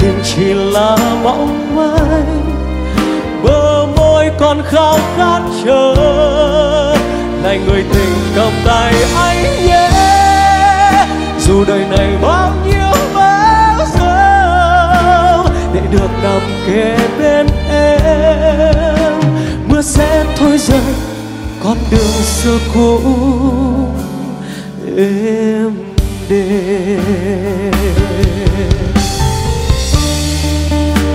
tình chỉ là bóng mây, bờ môi còn khao khát chờ này người tình cầm tay anh nhé. Dù đời này bao nhiêu bão giông để được nằm kề bên em, mưa sẽ thôi rơi con đường xưa cũ êm đềm.